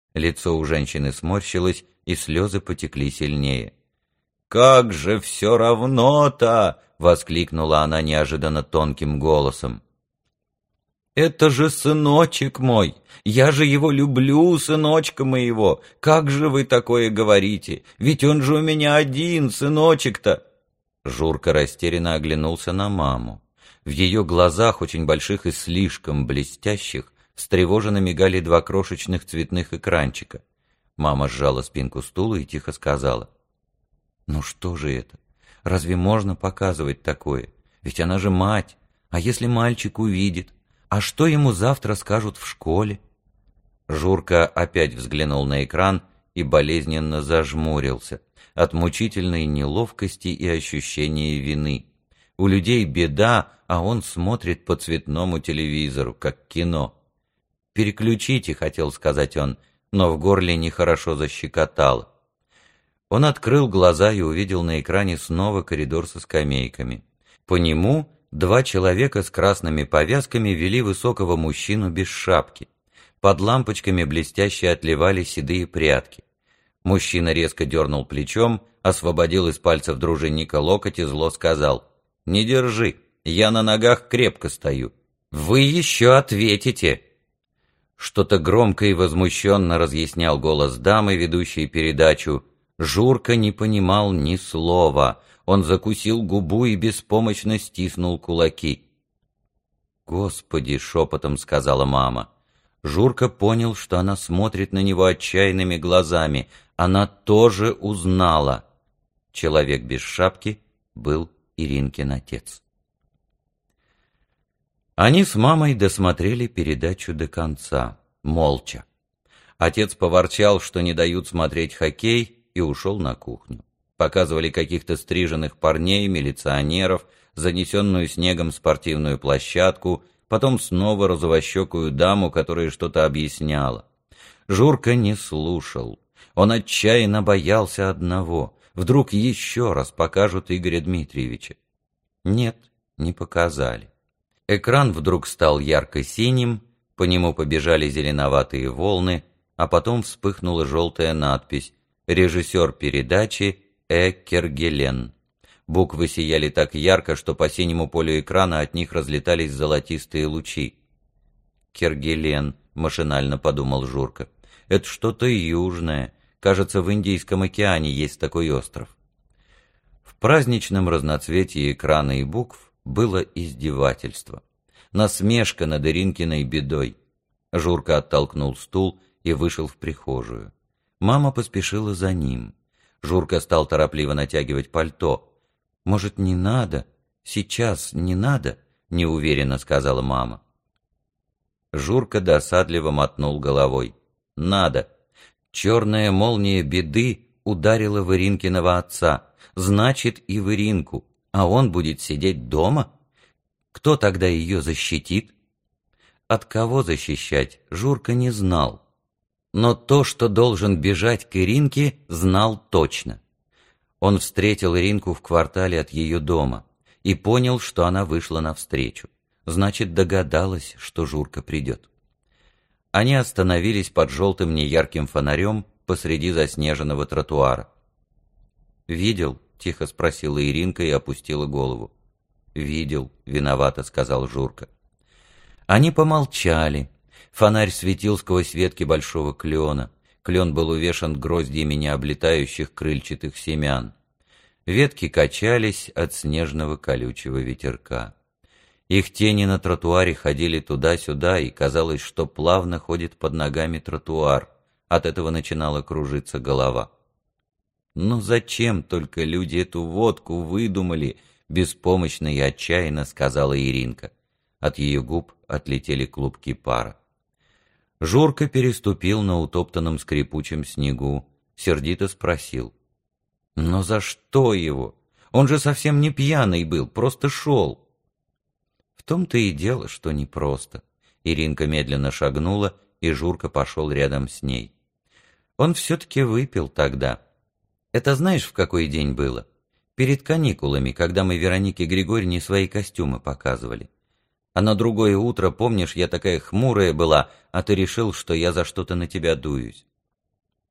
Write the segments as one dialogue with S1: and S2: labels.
S1: Лицо у женщины сморщилось, и слезы потекли сильнее. «Как же все равно-то!» — воскликнула она неожиданно тонким голосом. «Это же сыночек мой! Я же его люблю, сыночка моего! Как же вы такое говорите? Ведь он же у меня один, сыночек-то!» Журка растерянно оглянулся на маму. В ее глазах, очень больших и слишком блестящих, встревоженно мигали два крошечных цветных экранчика. Мама сжала спинку стула и тихо сказала: «Ну что же это? Разве можно показывать такое? Ведь она же мать. А если мальчик увидит? А что ему завтра скажут в школе?» Журка опять взглянул на экран и болезненно зажмурился от мучительной неловкости и ощущения вины. У людей беда, а он смотрит по цветному телевизору, как кино. «Переключите», — хотел сказать он, но в горле нехорошо защекотало. Он открыл глаза и увидел на экране снова коридор со скамейками. По нему два человека с красными повязками вели высокого мужчину без шапки. Под лампочками блестяще отливали седые прядки. Мужчина резко дернул плечом, освободил из пальцев дружинника локоть и зло сказал: «Не держи, я на ногах крепко стою. Вы еще ответите!» Что-то громко и возмущенно разъяснял голос дамы, ведущей передачу. Журка не понимал ни слова. Он закусил губу и беспомощно стиснул кулаки. «Господи!» — шепотом сказала мама. Журка понял, что она смотрит на него отчаянными глазами. Она тоже узнала. Человек без шапки был Иринкин отец. Они с мамой досмотрели передачу до конца, молча. Отец поворчал, что не дают смотреть хоккей, и ушел на кухню. Показывали каких-то стриженных парней, милиционеров, занесенную снегом спортивную площадку, потом снова розовощекую даму, которая что-то объясняла. Журка не слушал. Он отчаянно боялся одного. Вдруг еще раз покажут Игоря Дмитриевича. Нет, не показали. Экран вдруг стал ярко-синим, по нему побежали зеленоватые волны, а потом вспыхнула желтая надпись: «Режиссер передачи Кергелен». Буквы сияли так ярко, что по синему полю экрана от них разлетались золотистые лучи. «Кергелен», — машинально подумал Журка, — «это что-то южное. Кажется, в Индийском океане есть такой остров». В праздничном разноцветии экрана и букв было издевательство. Насмешка над Иринкиной бедой. Журка оттолкнул стул и вышел в прихожую. Мама поспешила за ним. Журка стал торопливо натягивать пальто. «Может, не надо? Сейчас не надо?» — неуверенно сказала мама. Журка досадливо мотнул головой. «Надо!» Черная молния беды ударила в Иринкиного отца. Значит, и в Иринку. А он будет сидеть дома? Кто тогда ее защитит? От кого защищать, Журка не знал. Но то, что должен бежать к Иринке, знал точно. Он встретил Иринку в квартале от ее дома и понял, что она вышла навстречу. Значит, догадалась, что Журка придет. Они остановились под желтым неярким фонарем посреди заснеженного тротуара. «Видел?» — тихо спросила Иринка и опустила голову. «Видел», — виновато сказал Журка. Они помолчали. Фонарь светил сквозь ветки большого клена. Клен был увешан гроздьями необлетающих крыльчатых семян. Ветки качались от снежного колючего ветерка. Их тени на тротуаре ходили туда-сюда, и казалось, что плавно ходит под ногами тротуар. От этого начинала кружиться голова. «Ну зачем только люди эту водку выдумали?» — беспомощно и отчаянно сказала Иринка. От ее губ отлетели клубки пара. Журка переступил на утоптанном скрипучем снегу, сердито спросил: «Но за что его? Он же совсем не пьяный был, просто шел». В том-то и дело, что непросто. Иринка медленно шагнула, и Журка пошел рядом с ней. Он все-таки выпил тогда. Это знаешь, в какой день было? Перед каникулами, когда мы Веронике Григорьевне свои костюмы показывали. А на другое утро, помнишь, я такая хмурая была, а ты решил, что я за что-то на тебя дуюсь.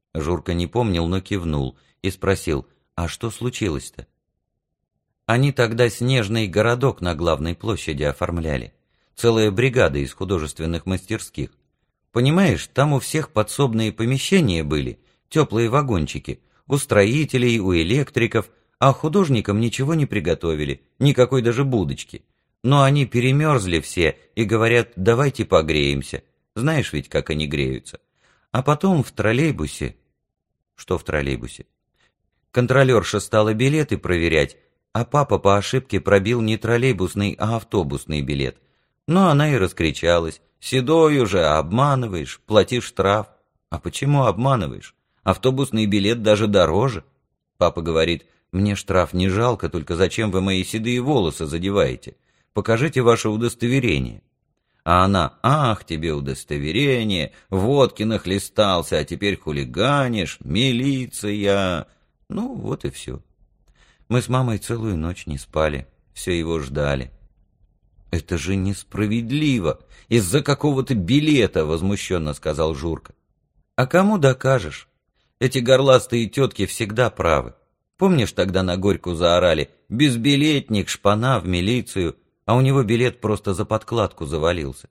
S1: Журка не помнил, но кивнул и спросил: «А что случилось-то?» Они тогда снежный городок на главной площади оформляли. Целая бригада из художественных мастерских. Понимаешь, там у всех подсобные помещения были, теплые вагончики, у строителей, у электриков, а художникам ничего не приготовили, никакой даже будочки. Но они перемерзли все и говорят: давайте погреемся. Знаешь ведь, как они греются. А потом в троллейбусе... Что в троллейбусе? Контролерша стала билеты проверять, а папа по ошибке пробил не троллейбусный, а автобусный билет. Но она и раскричалась: «Седой уже, обманываешь, платишь штраф». «А почему обманываешь? Автобусный билет даже дороже». Папа говорит: «Мне штраф не жалко, только зачем вы мои седые волосы задеваете? Покажите ваше удостоверение». А она: «Ах, тебе удостоверение, водки нахлестался, а теперь хулиганишь, милиция». Ну, вот и все. Мы с мамой целую ночь не спали, все его ждали. «Это же несправедливо! Из-за какого-то билета!» — возмущенно сказал Журка. «А кому докажешь? Эти горластые тетки всегда правы. Помнишь, тогда на Горьку заорали: безбилетник, шпана в милицию, а у него билет просто за подкладку завалился?»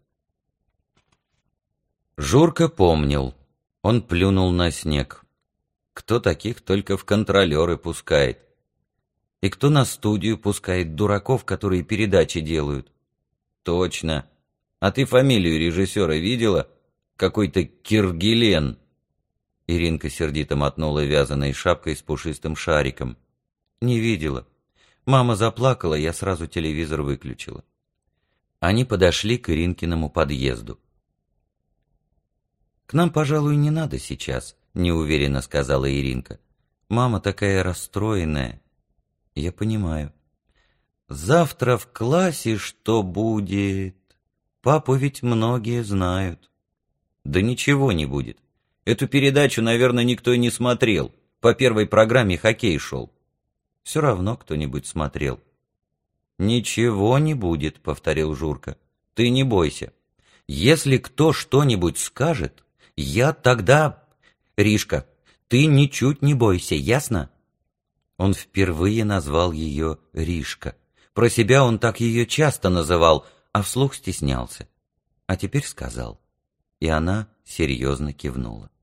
S1: Журка помнил. Он плюнул на снег. Кто таких только в контролеры пускает? И кто на студию пускает дураков, которые передачи делают? Точно. А ты фамилию режиссера видела? Какой-то Киргилен. Иринка сердито мотнула вязаной шапкой с пушистым шариком. Не видела. Мама заплакала, я сразу телевизор выключила. Они подошли к Иринкиному подъезду. «К нам, пожалуй, не надо сейчас», — неуверенно сказала Иринка. «Мама такая расстроенная». «Я понимаю. Завтра в классе что будет? Папу ведь многие знают». «Да ничего не будет. Эту передачу, наверное, никто и не смотрел. По первой программе хоккей шел». «Все равно кто-нибудь смотрел». «Ничего не будет», — повторил Журка. «Ты не бойся. Если кто что-нибудь скажет, я тогда... Ришка, ты ничуть не бойся, ясно?» Он впервые назвал ее Ришка. Про себя он так ее часто называл, а вслух стеснялся. А теперь сказал. И она серьезно кивнула.